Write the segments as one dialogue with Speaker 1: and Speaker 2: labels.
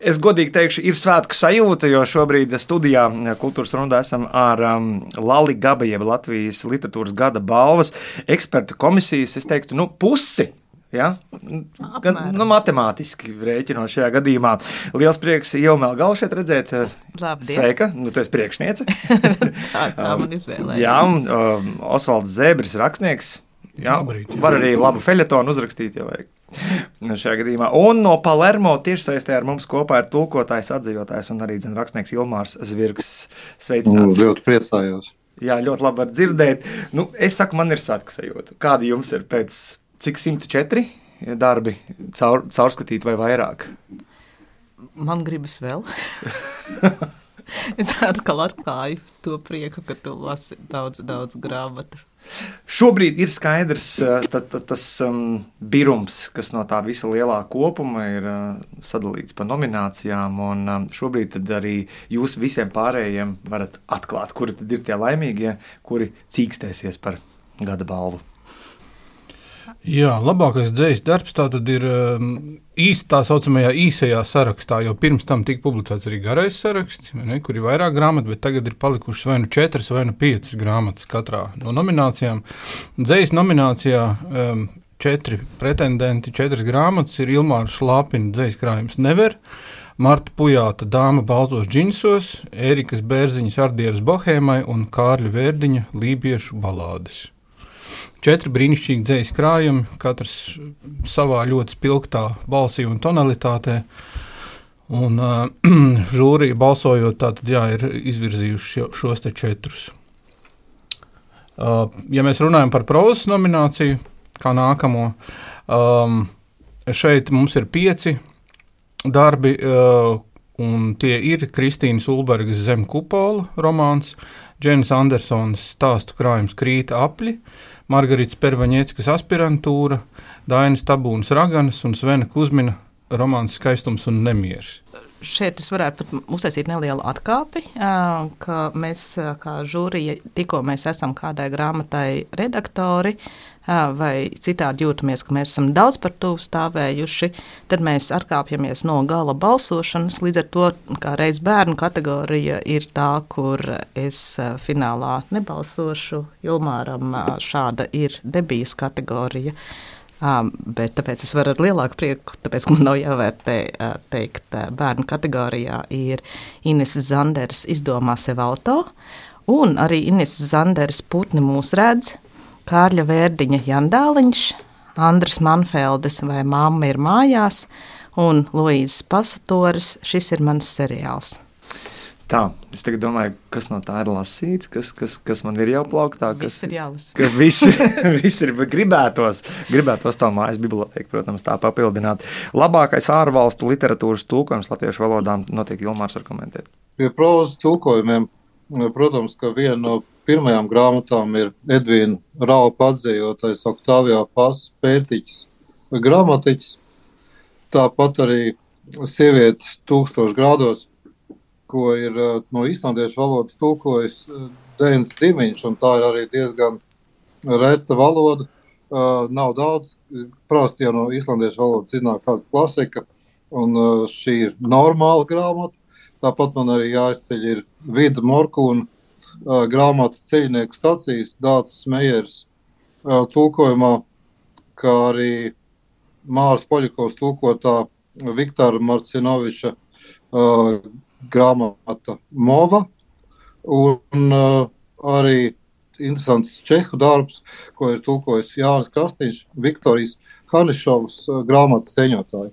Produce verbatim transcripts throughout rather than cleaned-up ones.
Speaker 1: Es godīgi teikšu, ir svētku sajūta, jo šobrīd studijā Kultūras rundā esam ar um, Lali Gaba, jeb Latvijas literatūras gada balvas ekspertu komisijas, es teiktu, nu, pusi. Ja? Gan, nu, matemātiski rēķinot šajā gadījumā. Liels prieks Ieva Melgalu šeit redzēt.
Speaker 2: Labdien.
Speaker 1: Sveika, nu, tu esi priekšniece.
Speaker 2: tā, tā man izvēlēja.
Speaker 1: Jā, um, Osvalds Zēbris, rakstnieks. Jā,
Speaker 3: Labrīt, jā.
Speaker 1: Var arī labu feļetonu uzrakstīt, ja vajag. Šajā gadījumā. Un no Palermo tiešsaistē ar mums kopā ir tulkotājs, atzījotājs un arī zin, rakstnieks Ilmārs Zvirgs. Sveicināts.
Speaker 4: Ļoti priecājos.
Speaker 1: Jā, ļoti labi var dzirdēt. Nu, es saku, man ir svētku sajūta. Kādi jums ir pēc cik simt četri darbi caur, caurskatīt vai vairāk?
Speaker 2: Man gribas vēl. Es atkal atklāju to prieku, ka tu lasi daudz, daudz grāmatu.
Speaker 1: Šobrīd ir skaidrs ta, ta, tas um, birums, kas no tā visa lielā kopuma ir uh, sadalīts pa nominācijām, un um, šobrīd tad arī jūs visiem pārējiem varat atklāt, kuri tad ir tie laimīgie, kuri cīkstēsies par gada balvu.
Speaker 3: Jā, labākais dzejas darbs tā tad ir īsti tā saucamajā īsajā sarakstā, jo pirms tam tika publicēts arī garais saraksts, ne, kur ir vairāk grāmatu, bet tagad ir palikušas vai nu četras vai nu piecas grāmatas katrā no nominācijām. Dzejas nominācijā um, četri pretendenti, četras grāmatas ir Ilmāra Šlāpina dzejas krājums Never, Marta Pujāta Dāma baltos džinsos, Ērikas Bērziņas Ardievas bohēmai un Kārļa Vērdiņa Lībiešu balādes. Četri brīnišķīgi dzejas krājumi, katrs savā ļoti spilgtā balsī un tonalitātē. Un uh, žūrija balsojot, tātad jā, ir izvirzījuši šos te četrus. Uh, ja mēs runājam par prozas nomināciju, kā nākamo, um, šeit mums ir pieci darbi, uh, un tie ir Kristīnas Ulbergas Zem kupola romāns, Dženas Andersonas stāstu krājums Krīta apļi, Margaritas Pervaņieckas aspirantūra, Dainas Tabūnas Raganas un Svena Kuzmina romāns Skaistums un nemieris.
Speaker 2: Šeit es varētu pat uztaisīt nelielu atkāpi, ka mēs kā žūrija tikko mēs esam kādai grāmatai redaktori vai citādi jūtamies, ka mēs esam daudz par tuvu stāvējuši, tad mēs atkāpjamies no gala balsošanas. Līdz ar to, kā reiz bērnu kategorija ir tā, kur es finālā nebalsošu. Ilmāram šāda ir debijas kategorija. Um, bet tāpēc es varu ar lielāku prieku, tāpēc, ka man nav jāvērtē uh, teikt, uh, bērnu kategorijā ir Ines Zanderes Izdomā sev auto, un arī Ines Zanderes Putni mūs redz, Kārļa Vērdiņa Jandāliņš, Andras Manfeldes Vai mamma ir mājās, un Luīzes Pasatoras Šis ir mans seriāls.
Speaker 1: Tā, es tagad domāju, kas no tā ir lasīts, kas, kas, kas man ir jau plauktā. Kas,
Speaker 2: viss ir jālasa.
Speaker 1: Ka visi, visi ir gribētos, gribētos tā mājas biblioteka, protams, tā papildināt. Labākais ārvalstu literatūras tulkojums latviešu valodā noteikti Ilmārs var komentēt.
Speaker 4: Pie prozas tulkojumiem, protams, ka viena no pirmajām grāmatām ir Edvīna Raupa atzējotais Oktāvijā Pasa pētiķis, gramatiķis. Tāpat arī Sieviete tūkstoš grādos, ko ir no islandiešu valodas tulkojis Dēns Dimiņš, un tā ir arī diezgan reta valoda. Uh, nav daudz, prasti jau no islandiešu valodas iznāk kāda klasika, un uh, šī ir normāla grāmata. Tāpat man arī jāizceļ ir Vida Morkūna uh, grāmata Ceļnieku stacijas, Dācis Mejers uh, tulkojumā, kā arī Māras Poļakovs tulkotā Viktora Marcinoviča uh, grāmata Mova, un uh, arī interesants čehu darbs, ko ir tulkojis Jānis Krastīņš, Viktorijas Hanišovas uh, grāmatas seņotāji.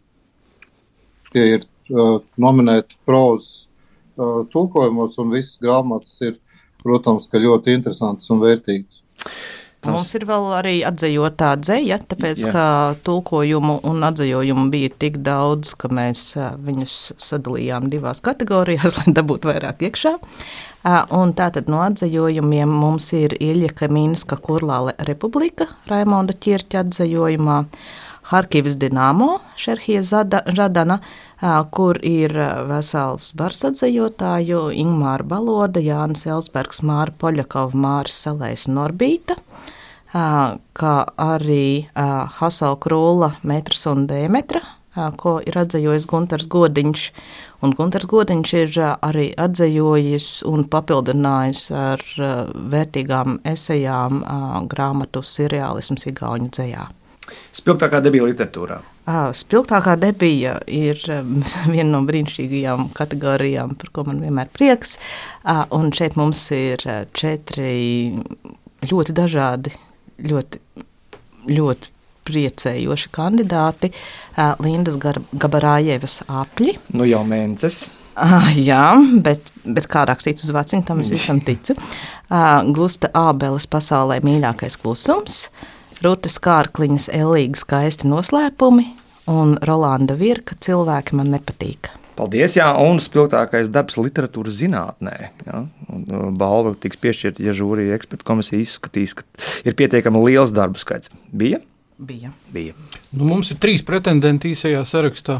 Speaker 4: Tie ir uh, nominēti prozas uh, tulkojumos, un visas grāmatas ir, protams, ka ļoti interesantas un vērtīgas.
Speaker 2: Mums ir vēl arī atzējotā dzeja, tāpēc,
Speaker 1: Jā.
Speaker 2: ka tulkojumu un atzējojumu bija tik daudz, ka mēs viņus sadalījām divās kategorijās, lai dabūtu vairāk iekšā. Un tātad no atzējojumiem mums ir Ilja Kamīnska Kurlāle Republika, Raimonda Ķirķa atzējojumā, Harkivas Dinamo, Šerhija Žadana, kur ir vesels bars atzējotāju, Ingmāra Baloda, Jānis Elsbergs, Māra Poļakova, Māris Salējs Norbīta, kā arī Hasau Krūla, Metrs un Dēmetra ko ir atzējojis Guntars Godiņš. Un Guntars Godiņš ir arī atzējojis un papildinājis ar vērtīgām esejām grāmatu Sirreālisms igauņu dzejā.
Speaker 1: Spilgtākā debija literatūrā.
Speaker 2: Spilgtākā debija ir viena no brīnišķīgajām kategorijām, par ko man vienmēr prieks. Un šeit mums ir četri ļoti dažādi, ļoti, ļoti priecējoši kandidāti. Lindas Gabarājevas Apļi.
Speaker 1: Nu jau Mences.
Speaker 2: Ah, jā, bet, bet kā rakstīts uz vaciņu, tam es visam ticu. Gusta Ābeles Pasaulē mīļākais klusums. Rūtas Kārkliņas Ellīga skaisti noslēpumi un Rolanda Virka Cilvēki man nepatīk.
Speaker 1: Paldies, jā, un spilgtākais darbs literatūras zinātnē. Jā, un balva tiks piešķirta, ja žūrija ekspertu komisija izskatīs, ka ir pietiekami liels darbu skaits. Bija?
Speaker 2: Bija.
Speaker 1: Bija.
Speaker 3: Nu, mums ir trīs pretendenti īsajā sarakstā.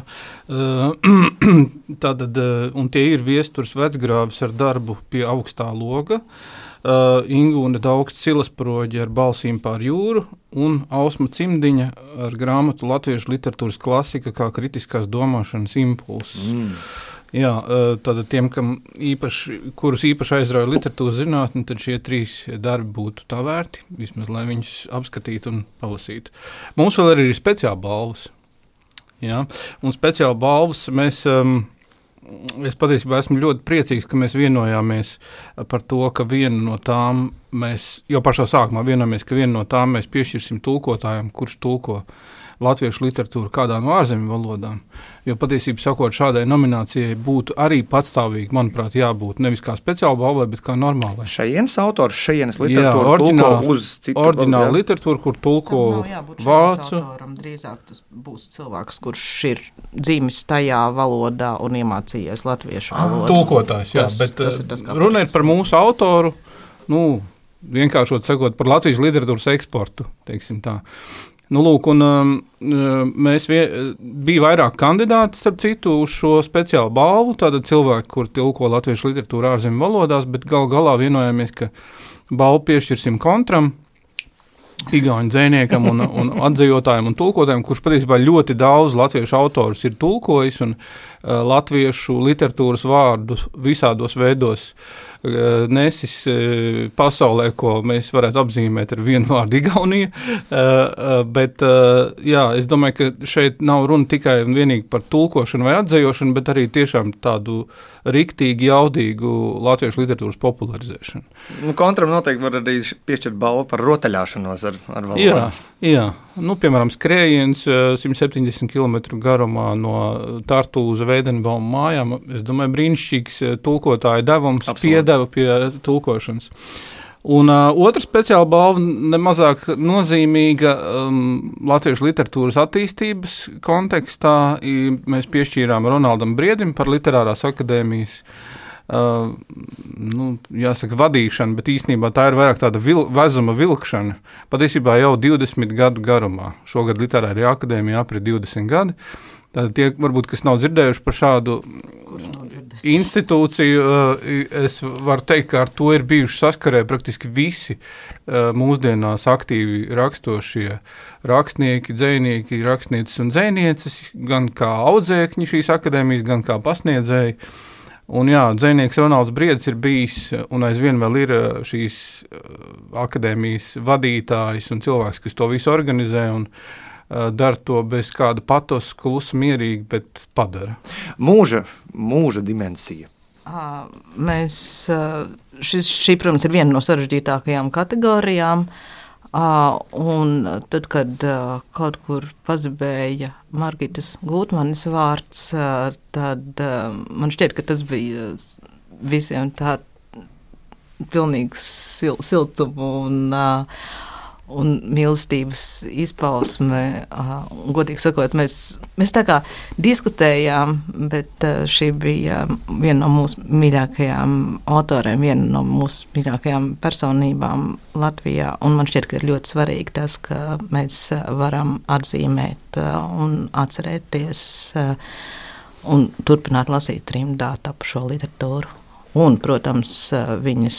Speaker 3: Tātad, un tie ir Viesturs Vecgrāvis ar darbu pie augstā loga, Uh, Ingūna Daugsts Silasproģi ar Balsīm pār jūru un Ausma Cimdiņa ar grāmatu Latviešu literatūras klasika kā kritiskās domāšanas impulss. Mm. Jā, uh, tātad tiem, kam īpaši, kurus īpaši aizrauja literatūras zinātni, tad šie trīs darbi būtu tā vērti, vismaz lai viņus apskatītu un palasītu. Mums vēl arī ir speciāla balvas. Jā, un speciāla balvas mēs... Um, Es patiesībā esmu ļoti priecīgs, ka mēs vienojāmies par to, ka viena no tām mēs, jau pašā sākumā vienojāmies, ka viena no tām mēs piešķirsim tulkotājiem, kurš tulko latviešu literatūru kādā no ārzemju valodām. Jo patiesībā sakot, šādai nominācijai būtu arī patstāvīgi, manuprāt, jābūt nevis kā speciāla balvai, bet kā normālai.
Speaker 1: Šajienas autors, šajienas literatūra tulko uz citu.
Speaker 3: Ordināla literatūra, kur tulko vācu.
Speaker 2: Autoram, drīzāk tas būs cilvēks, kurš ir dzīvis tajā valodā un iemācījies latviešu valodu.
Speaker 3: Tulkotājs, jā, tas, bet tas ir tas, runa ir par mūsu autoru, nu, vienkāršot sakot, par Latvijas literatūras eksportu, teiksim tā. Nu, lūk, un um, mēs vie, bija vairāk kandidāti, starp citu, uz šo speciālu balvu, tātad cilvēki, kur tulko latviešu literatūru ārzemju valodās, bet gal galā vienojāmies, ka balvu piešķirsim kontram, igauņu dzejniekam un, un atzejotājiem un tulkotājiem, kurš patiesībā ļoti daudz latviešu autorus ir tulkojis un uh, latviešu literatūras vārdu visādos veidos uh, nesis uh, pasaulē, ko mēs varētu apzīmēt ar vienu vārdu Igaunija. Uh, uh, bet uh, jā, es domāju, ka šeit nav runa tikai un vienīgi par tulkošanu vai atzejošanu, bet arī tiešām tādu riktīgi jaudīgu latviešu literatūras popularizēšanu.
Speaker 1: Nu, kontram noteikti var arī piešķirt balvu par rotaļāšanos ar, ar valodas.
Speaker 3: Jā, jā. Nu, piemēram, skrējiens simt septiņdesmit kilometru garumā no Tartu uz Veidenbauma mājām. Es domāju, brīnišķīgs tulkotāja devums piedeva pie tulkošanas. Un uh, otra speciāla balva, nemazāk nozīmīga um, latviešu literatūras attīstības kontekstā, i, mēs piešķīrām Ronaldam Briedim par Literārās akadēmijas uh, nu, jāsaka, vadīšanu, bet īstenībā tā ir vairāk tāda vil, vezuma vilkšana. Patiesībā jau divdesmit gadu garumā. Šogad Literārajā akadēmijā aprit divdesmit gadi. Tātad tie, varbūt, kas nav dzirdējuši par šādu institūciju, es varu teikt, ka ar to ir bijuši saskarē praktiski visi mūsdienās aktīvi rakstošie rakstnieki, dzejnieki, rakstnieces un dzejnieces, gan kā audzēkņi šīs akadēmijas, gan kā pasniedzēji. Un jā, dzejnieks Ronalds Briedis ir bijis un aizvien vēl ir šīs akadēmijas vadītājs un cilvēks, kas to visu organizē un dara to bez kāda patos, klusa, mierīgi, bet padara.
Speaker 1: Mūža, mūža dimensija.
Speaker 2: Mēs, šis, šī, protams, ir viena no sarežģītākajām kategorijām, un tad, kad kaut kur pazibēja Margitas Gūtmanis vārds, tad man šķiet, ka tas bija visiem tā pilnīgs sil, siltumu un un mīlestības izpausme. Un, godīgi sakot, mēs, mēs tā kā diskutējām, bet šī bija viena no mūsu mīļākajām autoriem, viena no mūsu mīļākajām personībām Latvijā. Un man šķiet, ka ir ļoti svarīgi tas, ka mēs varam atzīmēt un atcerēties un turpināt lasīt trimdā tapušo literatūru. Un, protams, viņas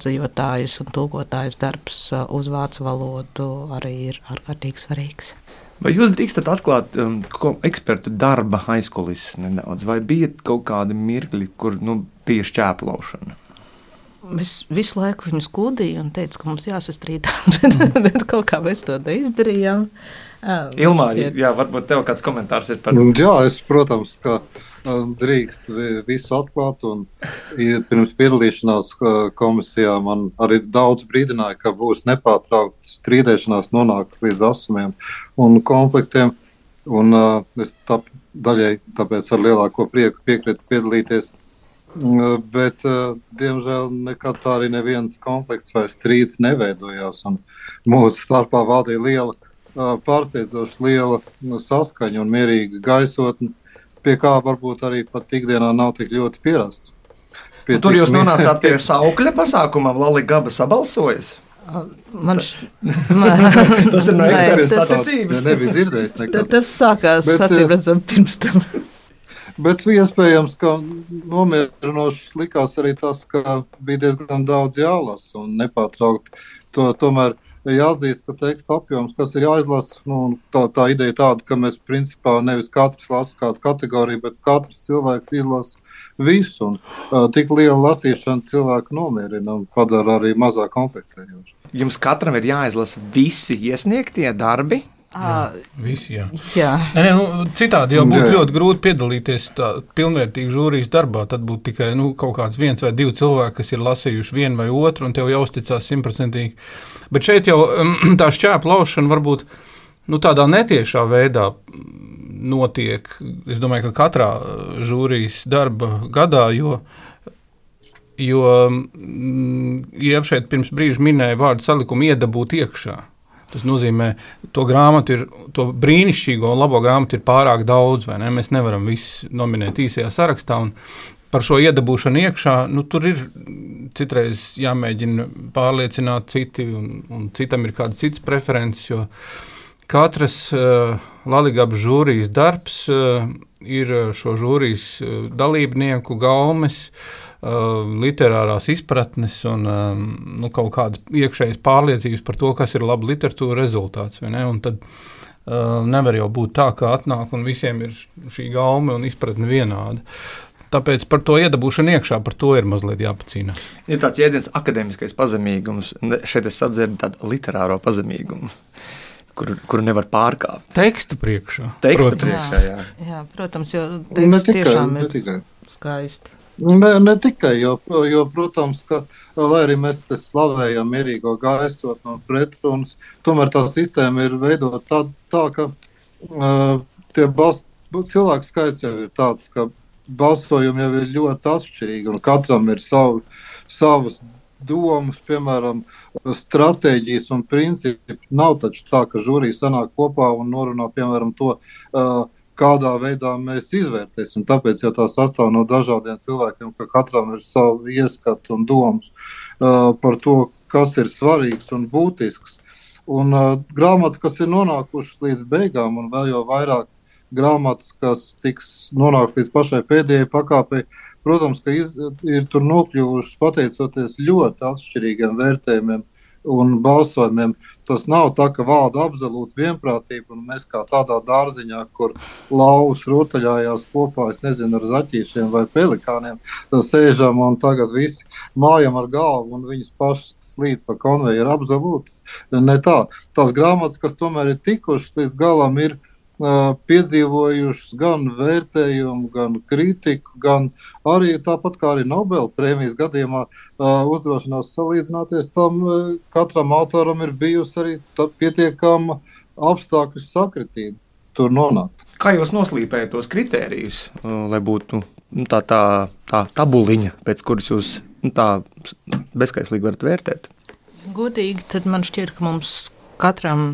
Speaker 2: atzījotājs un tulkotājs darbs uz vācu valodu arī ir ārkārtīgi svarīgs.
Speaker 1: Vai jūs drīkstat atklāt um, ekspertu darba aizkulises nedaudz, vai bija kaut kādi mirkļi, kur nu, bija šķēplaušana?
Speaker 2: Es visu laiku viņu skūdīju un teicu, ka mums jāsastrīdās, bet, bet kaut kā mēs to neizdarījām.
Speaker 1: Ilmār, jā, varbūt tev kāds komentārs ir par...
Speaker 4: Jā, es, protams, ka drīkst visu atklāt, un pirms piedalīšanās komisijā man arī daudz brīdināja, ka būs nepārtraukta strīdēšanās, nonāks līdz asumiem un konfliktiem, un es tā, daļai tāpēc ar lielāko prieku piekritu piedalīties. Bet, diemžēl, nekad tā arī neviens konflikts vai strīds neveidojās. Mūsu starpā valdīja liela, pārsteidzoši liela saskaņa un mierīga gaisotne, pie kā varbūt arī pat ikdienā nav tik ļoti pierasts.
Speaker 1: Pie tur jūs nonācāt pie saukļa pasākumam, Lali Gaba sabalsojas?
Speaker 2: Man š...
Speaker 1: Tas ir no eksperta sacensības.
Speaker 4: Nebija dzirdējis nekad.
Speaker 2: Tas sākās sacīm pirms tam.
Speaker 4: Bet iespējams, ka nomierinoši likās arī tas, ka bija diezgan daudz jālasa un nepārtraukti. To, tomēr jāatzīst, ka teksta apjoms, kas ir jāizlasa, nu, tā, tā ideja tāda, ka mēs principā nevis katrs lasa kādu kategoriju, bet katrs cilvēks izlasa visu. Un, uh, tik liela lasīšana cilvēku nomierina un padara arī mazāk konfliktējoši.
Speaker 1: Jums katram ir jāizlasa visi iesniegtie darbi?
Speaker 3: Jā, visi, jā.
Speaker 2: jā.
Speaker 3: Ne, ne, nu, citādi jau būtu ļoti grūti piedalīties tā pilnvērtīgi žūrijas darbā. Tad būtu tikai nu, kaut kāds viens vai divi cilvēki, kas ir lasījuši vienu vai otru, un tev jāuzticās simtprocentīgi. Bet šeit jau tā šķēpa laušana varbūt nu, tādā netiešā veidā notiek. Es domāju, ka katrā žūrijas darba gadā, jo, jo ja šeit pirms brīža minēja vārdu salikumu iedabūt iekšā. Tas nozīmē, to grāmatu ir, to brīnišķīgo un labo grāmatu ir pārāk daudz, vai ne? Mēs nevaram visu nominēt īsajā sarakstā, un par šo iedabūšanu iekšā, nu, tur ir citreiz jāmēģina pārliecināt citi, un, un citam ir kādas citas preferences, jo katras uh, Laligabas žūrijas darbs uh, ir šo žūrijas uh, dalībnieku gaumes, Uh, literārās izpratnes un um, nu, kaut kādas iekšējas pārliecības par to, kas ir laba literatūra rezultāts. Vai ne? Un tad uh, nevar jau būt tā, ka atnāk un visiem ir šī gaume un izpratne vienāda. Tāpēc par to iedabūšanu iekšā, par to ir mazliet jāpacīnās.
Speaker 1: Ir tāds jēdziens akadēmiskais pazemīgums. Šeit es atzirdu tādu literāro pazemīgumu, kuru, kuru nevar pārkāpt.
Speaker 3: Teksta priekšā.
Speaker 1: Teksta
Speaker 3: protams.
Speaker 1: priekšā, jā.
Speaker 2: Jā, protams, jo teksts tiešām ir skaisti.
Speaker 4: Ne, ne tikai, jo, jo, protams, ka, lai arī mēs te slavējam mierīgo gaisotni un pretrunas, tomēr tā sistēma ir veidota tā, tā ka uh, tie bals, cilvēku skaits jau ir tāds, ka balsojumi jau ir ļoti atšķirīgi un katram ir savu, savas domas, piemēram, stratēģijas un principi. Nav taču tā, ka žūrija sanāk kopā un norunā, piemēram, to, uh, kādā veidā mēs izvērtēsim. Tāpēc, ja tā sastāv no dažādiem cilvēkiem, ka katram ir savu ieskatu un domas uh, par to, kas ir svarīgs un būtisks. Un uh, grāmatas, kas ir nonākušas līdz beigām, un vēl jau vairāk grāmatas, kas tiks nonāks līdz pašai pēdējai pakāpei, protams, ka iz, ir tur nokļuvušas pateicoties ļoti atšķirīgiem vērtējumiem un balsojumiem. Tas nav tā, ka valda absolūta vienprātība, un mēs kā tādā dārziņā, kur lauvas rotaļājās kopā, es nezinu, ar zaķīšiem vai pelikāniem, sēžam un tagad visi mājam ar galvu un viņas pašas slīd pa konvejeru. Absolūti ne tā. Tās grāmatas, kas tomēr ir tikušas līdz galam, ir uh, piedzīvojušas gan vērtējumu, gan kritiku, gan arī tāpat kā arī Nobela prēmijas gadījumā uh, uzdrošinās salīdzināties tam, uh, katram autoram ir bijusi arī pietiekama apstākļu sakritība tur nonākt.
Speaker 1: Kā jūs noslīpējat tos kritērijus, lai būtu nu, tā, tā, tā tabuliņa, pēc kuras jūs nu, tā bezskaislīgi varat vērtēt?
Speaker 2: Godīgi, tad man šķiet, ka mums katram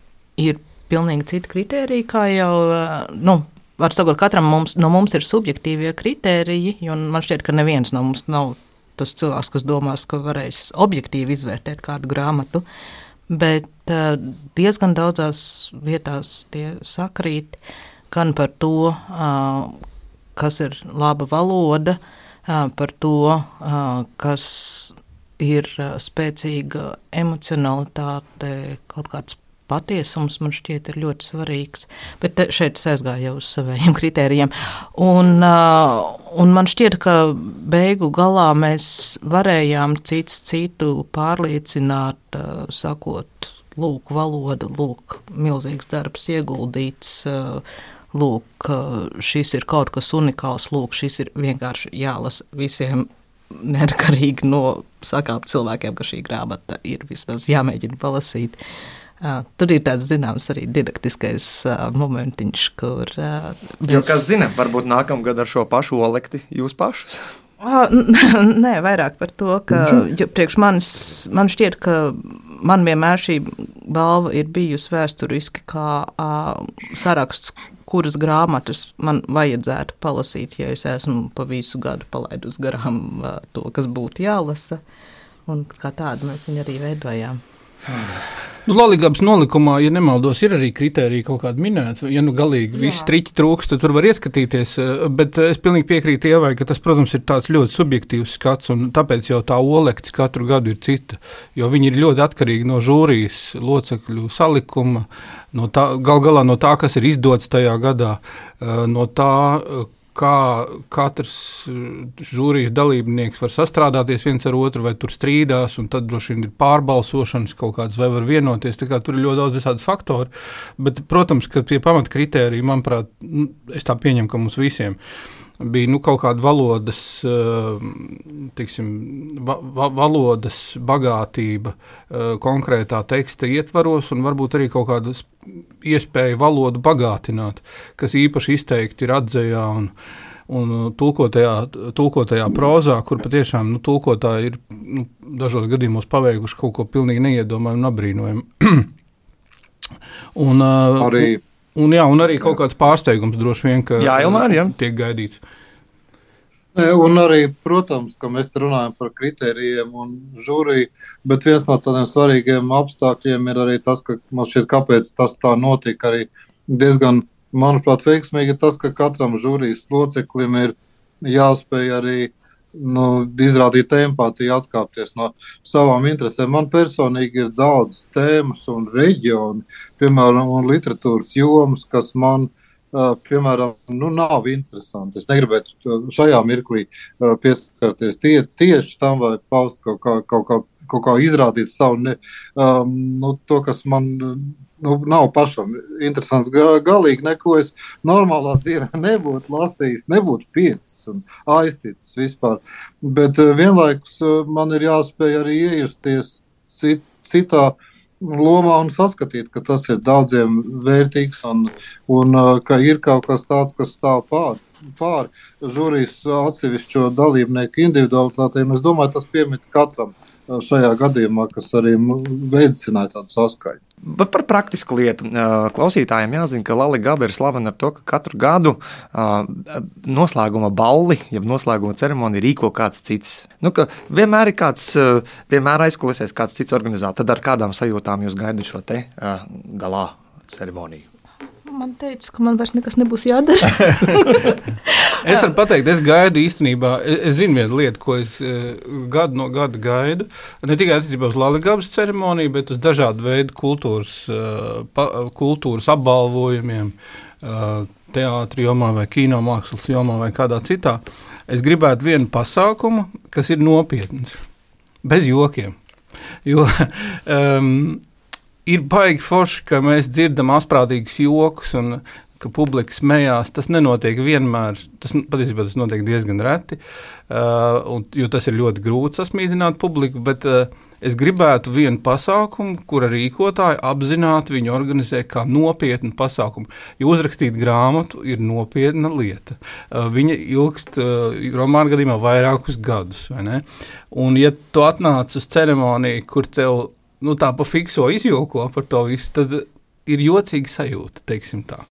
Speaker 2: ir pilnīgi citi kritēriji, kā jau, nu, var sakot, katram mums, no mums ir subjektīvie kritēriji, un man šķiet, ka neviens no mums nav tas cilvēks, kas domās, ka varēs objektīvi izvērtēt kādu grāmatu, bet uh, diezgan daudzās vietās tie sakrīt gan par to, uh, kas ir laba valoda, uh, par to, uh, kas ir uh, spēcīga emocionalitāte, kaut kāds patiesums man šķiet ir ļoti svarīgs, bet te, šeit es aizgāju jau uz savējiem kritērijiem. Un, uh, un man šķiet, ka beigu galā mēs varējām cits citu pārliecināt, uh, sakot, lūk, valoda, lūk, milzīgs darbs ieguldīts, uh, lūk, šis ir kaut kas unikāls, lūk, šis ir vienkārši jālasa visiem neatkarīgi no sakām cilvēkiem, ka šī grāmata ir vismaz jāmēģina palasīt. Uh, tur ir tāds zināms arī didaktiskais uh, momentiņš, kur... Uh, mēs...
Speaker 1: Jo, kas zina, varbūt nākamgad ar šo pašu olekti jūs pašus?
Speaker 2: Uh, nē, vairāk par to, ka priekš manis, man šķiet, ka man vienmēr šī balva ir bijusi vēsturiski kā uh, saraksts, kuras grāmatas man vajadzētu palasīt, ja es esmu pa visu gadu palaidus garām uh, to, kas būtu jālasa. Un kā tādu mēs viņu arī veidojām.
Speaker 3: Nu, Laligabas nolikumā, ja nemaldos, ir arī kritērija kaut kāda minēta. Ja nu galīgi viss triķi trūks, tad tur var ieskatīties, bet es pilnīgi piekrītu Ievai, ka tas, protams, ir tāds ļoti subjektīvs skats, un tāpēc jau tā olekts katru gadu ir cita, jo viņi ir ļoti atkarīgi no žūrijas locekļu salikuma, no tā, gal galā no tā, kas ir izdots tajā gadā, no tā, kā katrs žūrijas dalībnieks var sastrādāties viens ar otru, vai tur strīdās, un tad droši vien ir pārbalsošanas kaut kādas, vai var vienoties, tā kā tur ir ļoti daudz visādi faktori, bet, protams, ka tie pamatkritēriji, manuprāt, es tā pieņemu, ka mums visiem bija, nu, kaut kāda valodas, tiksim, va, va, valodas bagātība konkrētā teksta ietvaros, un varbūt arī kaut kāda iespēja valodu bagātināt, kas īpaši izteikti ir atzējā un, un tulkotajā, tulkotajā prozā, kur patiešām, nu, tulkotāji ir, nu, dažos gadījumos paveikuši kaut ko pilnīgi neiedomājumu un abrīnojumu. un,
Speaker 4: arī
Speaker 3: Un, jā, un arī kaut kāds pārsteigums droši vien, ka
Speaker 1: jā, Ilmār, jā.
Speaker 3: tiek gaidīts.
Speaker 4: Un arī, protams, ka mēs runājam par kritērijiem un žūriju, bet viens no tādiem svarīgiem apstākļiem ir arī tas, ka man šķiet, kāpēc tas tā notika arī diezgan, manuprāt, veiksmīgi, tas, ka katram žūrijas loceklim ir jāspēj arī nu, izrādīt empātiju, atkāpties no savām interesēm. Man personīgi ir daudz tēmas un reģioni, piemēram, un literatūras jomas, kas man, uh, piemēram, nu, nav interesanti. Es negribētu šajā mirklī uh, pieskarties tie, tieši tam vai paust kaut kā, kaut kā, kaut kā izrādīt savu, ne, um, nu, to, kas man... Nu, nav pašam interesants galīgi, neko es normālā dzīvē nebūtu lasījis, nebūtu pircis un aizticis vispār. Bet vienlaikus man ir jāspēj arī iejusties cit, citā lomā un saskatīt, ka tas ir daudziem vērtīgs un, un ka ir kaut kas tāds, kas stāv pār, pār žūrijas atsevišķo dalībnieku individualitātēm. Es domāju, tas piemīt katram šajā gadījumā, kas arī veicināja tādu saskaņu.
Speaker 1: Bet par praktisku lietu klausītājiem jāzina, ka Laligaba ir slavena ar to, ka katru gadu noslēguma balli, jeb noslēguma ceremonija rīko kāds cits. Nu, ka vienmēr ir kāds, vienmēr aizkulisēs kāds cits organizātors. Tad ar kādām sajūtām jūs gaidat šo te galā ceremoniju?
Speaker 2: Man teica, ka man vairs nekas nebūs jādara.
Speaker 3: Es varu pateikt, es gaidu īstenībā, es, es zinu vienu lietu, ko es gadu no gada gaidu, ne tikai attiecībā uz Laligabas ceremoniju, bet uz dažādu veidu kultūras, pa, kultūras apbalvojumiem, teātri jomā vai kino mākslas jomā vai kādā citā. Es gribētu vienu pasākumu, kas ir nopietns, bez jokiem, jo... Um, Ir baigi forši, ka mēs dzirdam asprātīgus jokus un ka publika smējās. Tas nenotiek vienmēr, tas patiesībā tas notiek diezgan reti, uh, un, jo tas ir ļoti grūti sasmīdināt publiku, bet uh, es gribētu vienu pasākumu, kura rīkotāji apzināti viņu organizē kā nopietnu pasākumu. Jo uzrakstīt grāmatu ir nopietna lieta. Uh, viņa ilgst uh, romāna gadījumā vairākus gadus, vai ne? Un ja tu atnāc uz ceremoniju, kur tev nu, tā pa fikso izjoko par to visu, tad ir jocīga sajūta, teiksim tā.